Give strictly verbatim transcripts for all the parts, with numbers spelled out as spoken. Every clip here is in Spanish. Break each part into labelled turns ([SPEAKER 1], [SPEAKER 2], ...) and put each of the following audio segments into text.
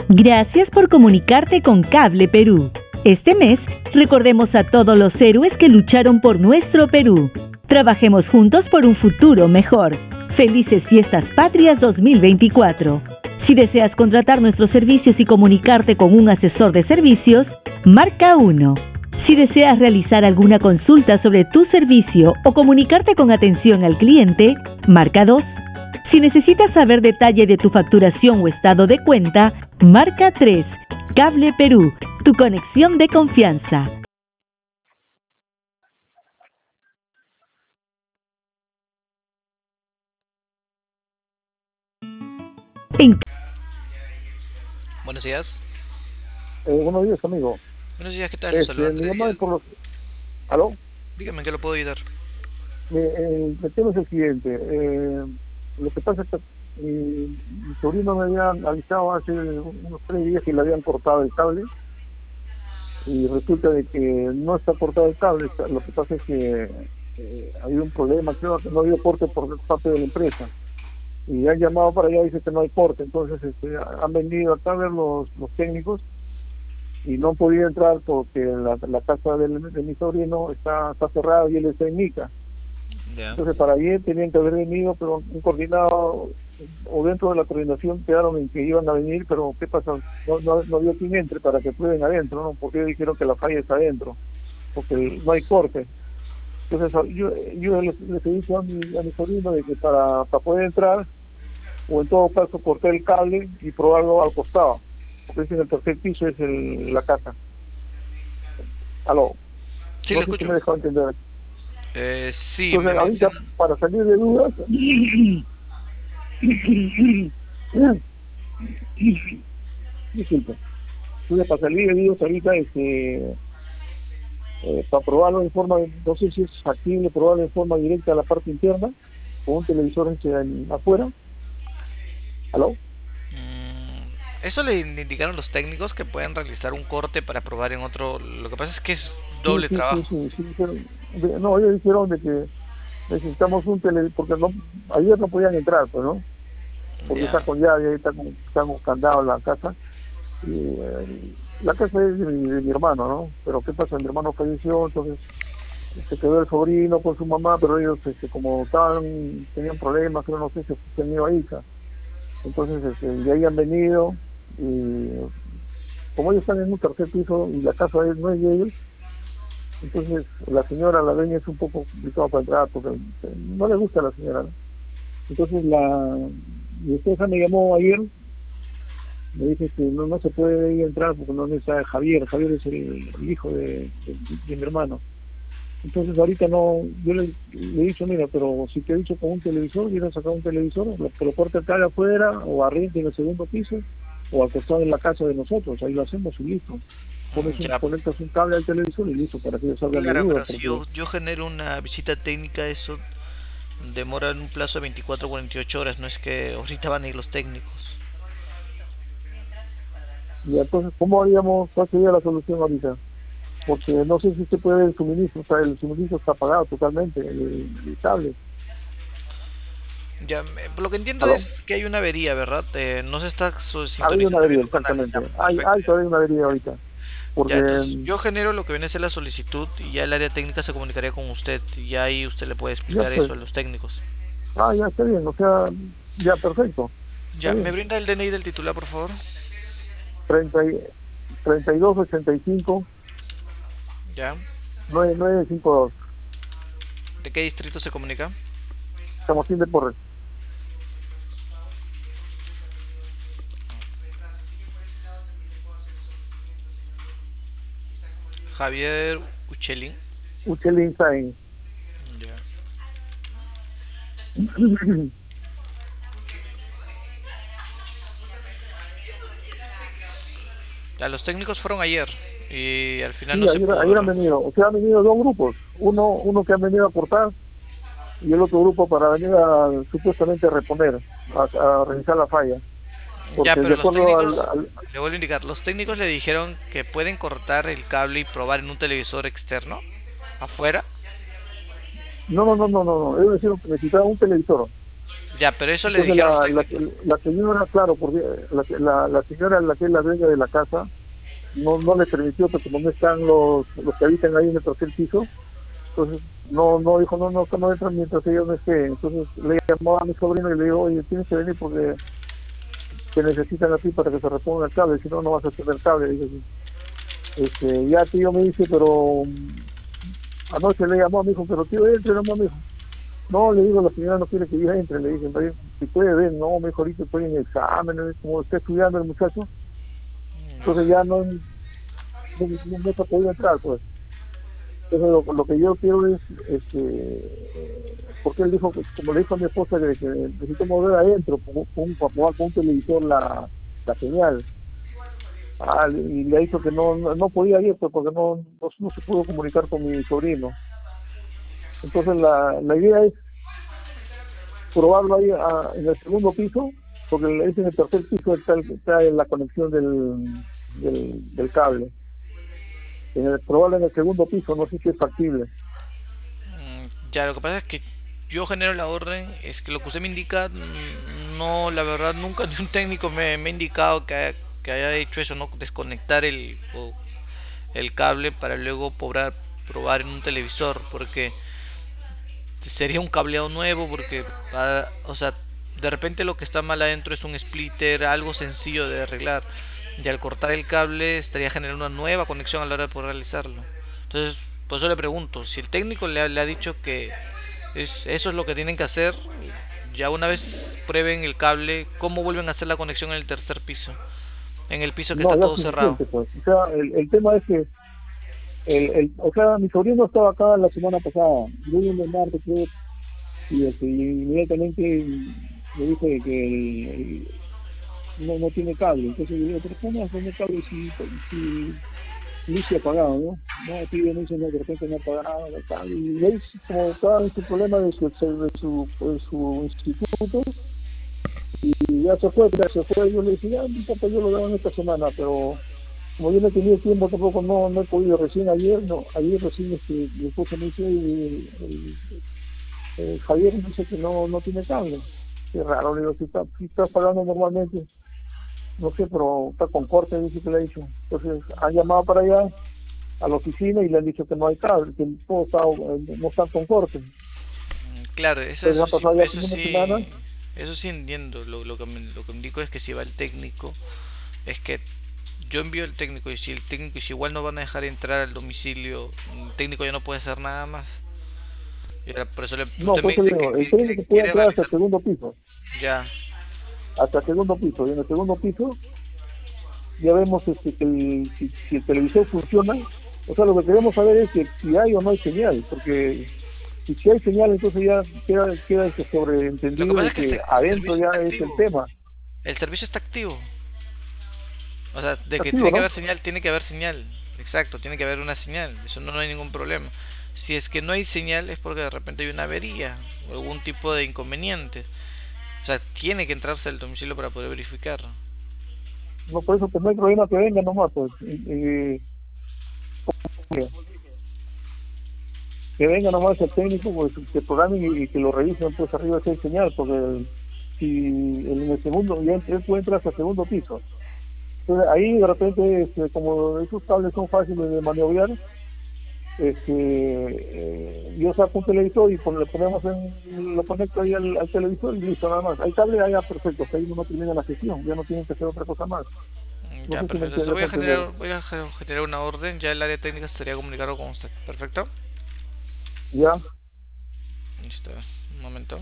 [SPEAKER 1] Gracias por comunicarte con Cable Perú. Este mes, recordemos a todos los héroes que lucharon por nuestro Perú. Trabajemos juntos por un futuro mejor. Felices Fiestas Patrias dos mil veinticuatro. Si deseas contratar nuestros servicios y comunicarte con un asesor de servicios, marca uno. Si deseas realizar alguna consulta sobre tu servicio o comunicarte con atención al cliente, marca dos. Si necesitas saber detalle de tu facturación o estado de cuenta, marca tres. Cable Perú, tu conexión de confianza. En...
[SPEAKER 2] Buenos días.
[SPEAKER 3] Eh, buenos días, amigo.
[SPEAKER 2] Buenos días, ¿qué tal?
[SPEAKER 3] Este,
[SPEAKER 2] Saludos,
[SPEAKER 3] mi
[SPEAKER 2] Andrés
[SPEAKER 3] llamada es
[SPEAKER 2] Díaz.
[SPEAKER 3] por los... ¿Aló?
[SPEAKER 2] Dígame, ¿en qué lo puedo ayudar?
[SPEAKER 3] Mi, eh, el tema es el siguiente. Eh, lo que pasa es que mi, mi sobrino me había avisado hace unos tres días que le habían cortado el cable y resulta de que no está cortado el cable. Está- Lo que pasa es que eh, había un problema, creo que no había corte por parte de la empresa. Y han llamado para allá y dicen que no hay corte. Entonces este, han venido acá a ver los, los técnicos y no han podido entrar porque la, la casa del- de mi sobrino está, está cerrada y él está en Ica.
[SPEAKER 2] Ya.
[SPEAKER 3] Entonces para ayer tenían que haber venido, pero un coordinado o dentro de la coordinación quedaron en que iban a venir, pero ¿qué pasa? No, no, no había quien entre para que prueben adentro, ¿no? Porque ellos dijeron que la falla está adentro, porque no hay corte. Entonces yo, yo les, les he dicho a mi, a mi sobrino de que para, para poder entrar, o en todo caso cortar el cable y probarlo al costado, porque es en el tercer piso es el, la casa. Aló,
[SPEAKER 2] Sí, lo
[SPEAKER 3] no sé si
[SPEAKER 2] escucho.
[SPEAKER 3] me he dejado entender.
[SPEAKER 2] Eh, sí, me
[SPEAKER 3] Entonces ahorita
[SPEAKER 2] mencionan.
[SPEAKER 3] para salir de dudas, disculpa, entonces para salir de dudas ahorita este, eh, para probarlo en forma, no sé si es factible probarlo en forma directa a la parte interna, con un televisor este, en- afuera. ¿Aló?
[SPEAKER 2] Mm, eso le indicaron los técnicos que pueden realizar un corte para probar en otro. Lo que pasa es que es
[SPEAKER 3] Sí,
[SPEAKER 2] doble
[SPEAKER 3] sí, sí,
[SPEAKER 2] trabajo.
[SPEAKER 3] sí, sí, dijeron- de- no, ellos dijeron de que necesitamos un televisor, porque no, ayer no podían entrar, pues, ¿no? Porque está
[SPEAKER 2] Ya.
[SPEAKER 3] con llave, ahí está con, está con candado la casa, y eh, la casa es de mi, de mi hermano, ¿no? Pero ¿qué pasa? Mi hermano falleció, entonces se quedó el sobrino con su mamá, pero ellos este, como estaban, tenían problemas, pero no sé, se se han ido a Ica. Entonces este, de ahí han venido, y como ellos están en un tercer piso y la casa es- no es de ellos, entonces la señora, la dueña es un poco complicado para entrar porque eh, no le gusta a la señora, ¿no? Entonces la mi esposa me llamó ayer, me dice que no, no se puede ir a entrar porque no está Javier, Javier es el, el hijo de, de, de mi hermano. Entonces ahorita no, yo le, le he dicho, mira, pero si te he dicho con un televisor, viene a sacar un televisor, lo, que lo corte acá afuera o arriba en el segundo piso o al costado en la casa de nosotros, ahí lo hacemos y listo.
[SPEAKER 2] Mm,
[SPEAKER 3] Pones un,
[SPEAKER 2] ya.
[SPEAKER 3] conectas un cable al televisor y listo, para que ellos salgan de
[SPEAKER 2] Claro,
[SPEAKER 3] duda,
[SPEAKER 2] pero si
[SPEAKER 3] porque
[SPEAKER 2] yo, yo genero una visita técnica, eso demora en un plazo de veinticuatro a cuarenta y ocho horas. No es que ahorita van a ir los técnicos.
[SPEAKER 3] y entonces, ¿cómo haríamos, cuál sería la solución ahorita? Porque no sé si se puede el suministro, o sea, el suministro está apagado totalmente, el, el cable.
[SPEAKER 2] Ya, me- por lo que entiendo
[SPEAKER 3] ¿Aló?
[SPEAKER 2] es que hay una avería, ¿verdad? Eh, no se está so-
[SPEAKER 3] Ha habido una
[SPEAKER 2] sintonizando bien
[SPEAKER 3] avería,
[SPEAKER 2] los canales. Ya,
[SPEAKER 3] exactamente. Hay,
[SPEAKER 2] perfecto.
[SPEAKER 3] hay todavía una avería ahorita, porque,
[SPEAKER 2] Ya, entonces
[SPEAKER 3] mm,
[SPEAKER 2] yo genero lo que viene a ser la solicitud y ya el área técnica se comunicaría con usted y ya ahí usted le puede
[SPEAKER 3] ya
[SPEAKER 2] explicar
[SPEAKER 3] pues,
[SPEAKER 2] eso a los técnicos.
[SPEAKER 3] ah, ya está bien, o sea, ya perfecto, está
[SPEAKER 2] Ya, ¿me
[SPEAKER 3] bien.
[SPEAKER 2] brinda el D N I del titular, por favor?
[SPEAKER 3] treinta y- treinta y dos ochenta y cinco
[SPEAKER 2] Ya.
[SPEAKER 3] nueve nueve cinco dos.
[SPEAKER 2] ¿De qué distrito se comunica?
[SPEAKER 3] Estamos sin de Porres.
[SPEAKER 2] Javier Uchelin.
[SPEAKER 3] Uchelin Sain.
[SPEAKER 2] Ya. Ya, los técnicos fueron ayer y al final
[SPEAKER 3] Sí,
[SPEAKER 2] no se
[SPEAKER 3] ayer,
[SPEAKER 2] pudo,
[SPEAKER 3] ayer han
[SPEAKER 2] ¿verdad?
[SPEAKER 3] venido, o sea, han venido dos grupos, uno, uno que han venido a cortar y el otro grupo para venir a supuestamente reponer, a, a revisar la falla,
[SPEAKER 2] Ya,
[SPEAKER 3] porque de
[SPEAKER 2] pero los
[SPEAKER 3] acuerdo al,
[SPEAKER 2] técnicos,
[SPEAKER 3] al-
[SPEAKER 2] le vuelvo a indicar, los técnicos le dijeron que pueden cortar el cable y probar en un televisor externo, afuera.
[SPEAKER 3] no, no, no, no, no, no, ellos dijeron que necesitaban un televisor,
[SPEAKER 2] Ya, pero eso le
[SPEAKER 3] Entonces
[SPEAKER 2] dijeron
[SPEAKER 3] la,
[SPEAKER 2] los
[SPEAKER 3] la,
[SPEAKER 2] técnicos.
[SPEAKER 3] la señora, claro, porque la, la, la señora, la que es la dueña de la casa, no no le permitió, porque como no están los, los que habitan ahí en el tercer piso, entonces no no dijo, no, no, que no entran mientras ellos no estén. Entonces le llamó a mi sobrino y le dijo, oye, tienes que venir porque te necesitan a ti para que se reponga el cable, si no, no vas a tener cable. Dice, así. Este, ya tío me dice, pero mm, anoche le llamó a mi hijo, pero tío, entre, no, mi hijo. No, le digo, la señora no quiere que yo entre, le dije, "Oye, si puede ver, no, mejor ahorita estoy en exámenes, como está estudiando el muchacho, entonces ya no, no, no, no se ha podido entrar, pues. Entonces lo, lo que yo quiero es, este, porque él dijo, que, como le dijo a mi esposa, que, que necesitamos ver adentro, con, con, con, con un televisor la, la señal. Ah, y le ha dicho que no, no, no podía ir, pues, porque no, no, no se pudo comunicar con mi sobrino. Entonces la, la idea es probarlo ahí a, en el segundo piso, porque es en el tercer piso está, está en la conexión del, del, del cable. En el, probarlo en el segundo piso, no sé si es factible.
[SPEAKER 2] Mm, Ya, lo que pasa es que yo genero la orden, es que lo que usted me indica, mm, no, la verdad, nunca ni un técnico me, me ha indicado que haya, que haya hecho eso, ¿no? Desconectar el, o- el cable para luego probar, probar en un televisor, porque sería un cableado nuevo, porque, ah, o sea, de repente lo que está mal adentro es un splitter, algo sencillo de arreglar, y al cortar el cable estaría generando una nueva conexión a la hora de poder realizarlo. Entonces, por eso le pregunto, si el técnico le ha, le ha dicho que es, eso es lo que tienen que hacer, ya una vez prueben el cable, ¿cómo vuelven a hacer la conexión en el tercer piso? En el piso que está
[SPEAKER 3] No, ya es
[SPEAKER 2] todo cerrado.
[SPEAKER 3] suficiente, pues. O sea, el, el tema es que, el, el, o sea, mi sobrino estaba acá la semana pasada, yo vine el martes, creo, y, este, y inmediatamente me dijo de que el, el- no, no tiene cable. Entonces yo le digo, pero ¿cómo no tiene cable si, si Lucy ha pagado, ¿no? No, aquí me dicen, no, de repente no ha pagado, no tal. Y él, como estaba en su problema de su, de su, de su instituto, y ya se fue, ya se fue, yo le dije, ya, no importa, yo lo veo en esta semana, pero como yo no he tenido tiempo tampoco, no, no he podido, recién ayer, no, ayer recién este, mi esposa me dice, el, el, el Javier me dice que no, no tiene cable. Qué raro, le digo, si está, si está pagando normalmente, no sé, pero está con corte, dice que le ha dicho. Entonces, han llamado para allá, a la oficina, y le han dicho que no hay cable, que todo está, eh, no está con corte.
[SPEAKER 2] Mm, Claro, eso,
[SPEAKER 3] Entonces, ha
[SPEAKER 2] eso sí,
[SPEAKER 3] pasado ya
[SPEAKER 2] eso
[SPEAKER 3] como una semana.
[SPEAKER 2] sí, eso sí entiendo. Lo, lo que me, lo que me indico es que si va el técnico, es que yo envío el técnico y si el técnico y si igual no van a dejar entrar al domicilio, el técnico ya no puede hacer nada más. Y ahora, por eso le-
[SPEAKER 3] No,
[SPEAKER 2] usted me
[SPEAKER 3] por eso le
[SPEAKER 2] dice que,
[SPEAKER 3] digo, el
[SPEAKER 2] que- que
[SPEAKER 3] técnico puede
[SPEAKER 2] quiere
[SPEAKER 3] entrar hasta el
[SPEAKER 2] realizar
[SPEAKER 3] segundo piso,
[SPEAKER 2] ya.
[SPEAKER 3] hasta el segundo piso, y en el segundo piso ya vemos este, que el, si, si el televisor funciona. O sea, lo que queremos saber es que si hay o no hay señal, porque si, si hay señal, entonces ya queda, queda este
[SPEAKER 2] Lo que
[SPEAKER 3] sobreentendido
[SPEAKER 2] pasa
[SPEAKER 3] de
[SPEAKER 2] es que el,
[SPEAKER 3] que
[SPEAKER 2] se- el
[SPEAKER 3] adentro
[SPEAKER 2] servicio
[SPEAKER 3] ya
[SPEAKER 2] está
[SPEAKER 3] es el
[SPEAKER 2] activo.
[SPEAKER 3] tema.
[SPEAKER 2] El servicio está activo. O sea, de
[SPEAKER 3] Está
[SPEAKER 2] que
[SPEAKER 3] activo,
[SPEAKER 2] tiene que
[SPEAKER 3] ¿no?
[SPEAKER 2] haber señal, tiene que haber señal. Exacto, tiene que haber una señal. Eso no, no hay ningún problema. Si es que no hay señal es porque de repente hay una avería o algún tipo de inconveniente. O sea, tiene que entrarse al domicilio para poder verificar.
[SPEAKER 3] No, por eso pues no hay problema, que venga nomás, pues. Y, y- que venga nomás el técnico, pues que programen y, y que lo revisen, pues arriba si hay señal, porque si en el segundo, ya él puede entrar hasta el segundo piso. Entonces ahí de repente, este, como esos cables son fáciles de maniobrar, este, eh, yo saco un televisor y pon- le ponemos en, lo conecto ahí al, al televisor y listo, nada más. Hay cable, ahí ya perfecto, hasta ahí uno termina la gestión, ya no tienen que hacer otra cosa más.
[SPEAKER 2] Mm,
[SPEAKER 3] No
[SPEAKER 2] Ya,
[SPEAKER 3] sé si me
[SPEAKER 2] perfecto. Entonces
[SPEAKER 3] entiendes
[SPEAKER 2] voy
[SPEAKER 3] a
[SPEAKER 2] a
[SPEAKER 3] entender.
[SPEAKER 2] generar, voy a ge- generar una orden. Ya el área técnica estaría comunicado con usted. Perfecto.
[SPEAKER 3] Ya.
[SPEAKER 2] Listo. Un momento.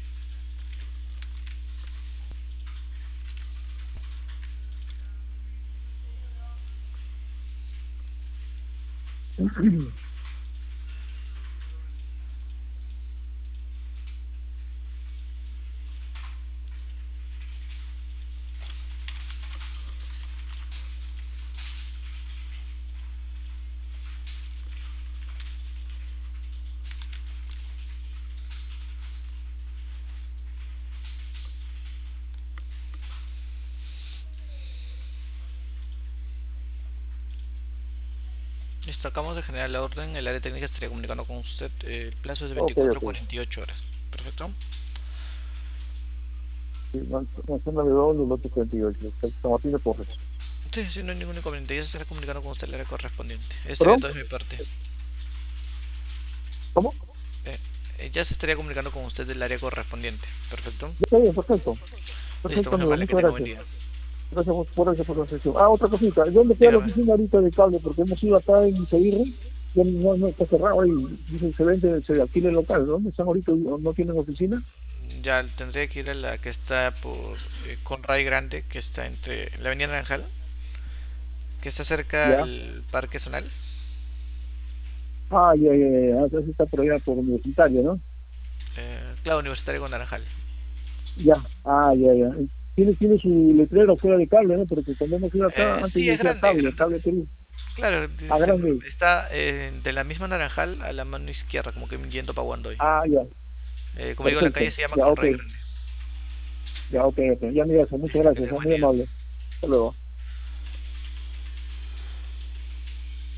[SPEAKER 2] Listo, acabamos de generar la orden. El área técnica estaría comunicando con usted. Eh, el plazo es de
[SPEAKER 3] Ok,
[SPEAKER 2] veinticuatro a
[SPEAKER 3] ok.
[SPEAKER 2] cuarenta y ocho horas. Perfecto.
[SPEAKER 3] Sí, Manzana W, lote cuarenta y ocho, San Martín de Porres.
[SPEAKER 2] Sí, sí, no hay ningún inconveniente. Ya se estará comunicando con usted el área correspondiente. Eso sería
[SPEAKER 3] ¿Perdón?
[SPEAKER 2] todo de mi parte.
[SPEAKER 3] ¿Cómo?
[SPEAKER 2] Eh, eh, ya se estaría comunicando con usted del área correspondiente. Perfecto.
[SPEAKER 3] Está bien, perfecto.
[SPEAKER 2] Listo,
[SPEAKER 3] Perfecto,
[SPEAKER 2] bueno,
[SPEAKER 3] amigo,
[SPEAKER 2] vale, que
[SPEAKER 3] muchas
[SPEAKER 2] tenga buen
[SPEAKER 3] gracias.
[SPEAKER 2] día.
[SPEAKER 3] Gracias por, por esa información. Ah, otra cosita, ¿dónde queda la
[SPEAKER 2] Dígame.
[SPEAKER 3] oficina ahorita de cable? Porque hemos ido acá en Seguirre, ya no, no está cerrado ahí, dicen se vende, se alquila el local. ¿Dónde están ahorita? ¿No tienen oficina?
[SPEAKER 2] Ya tendría que ir a la que está por eh, Conray Grande, que está entre la Avenida Naranjal, que está cerca
[SPEAKER 3] Ya.
[SPEAKER 2] al Parque Zonal.
[SPEAKER 3] Ah, ya, ya, ya, entonces está por allá por Universitario, ¿no?
[SPEAKER 2] Eh, claro, Universitario con Naranjal.
[SPEAKER 3] Ya, ah, ya, ya. Tiene, tiene su letrero fuera de cable, ¿no? Porque cuando hemos ido acá,
[SPEAKER 2] Eh,
[SPEAKER 3] antes
[SPEAKER 2] sí, es
[SPEAKER 3] decía
[SPEAKER 2] grande, es
[SPEAKER 3] cable,
[SPEAKER 2] grande.
[SPEAKER 3] cable Perú.
[SPEAKER 2] Claro,
[SPEAKER 3] Ah,
[SPEAKER 2] se-
[SPEAKER 3] grande.
[SPEAKER 2] está eh, de la misma Naranjal a la mano izquierda, como que yendo para Wandoy.
[SPEAKER 3] Ah, ya,
[SPEAKER 2] Eh, como digo, la
[SPEAKER 3] perfecto.
[SPEAKER 2] calle se llama
[SPEAKER 3] Ya, ok,
[SPEAKER 2] Conray Grande.
[SPEAKER 3] ya, ok, ok. Ya, mira, muchas
[SPEAKER 2] Listo, que
[SPEAKER 3] gracias,
[SPEAKER 2] tenga
[SPEAKER 3] son
[SPEAKER 2] buen
[SPEAKER 3] muy
[SPEAKER 2] día.
[SPEAKER 3] amables. Hasta luego.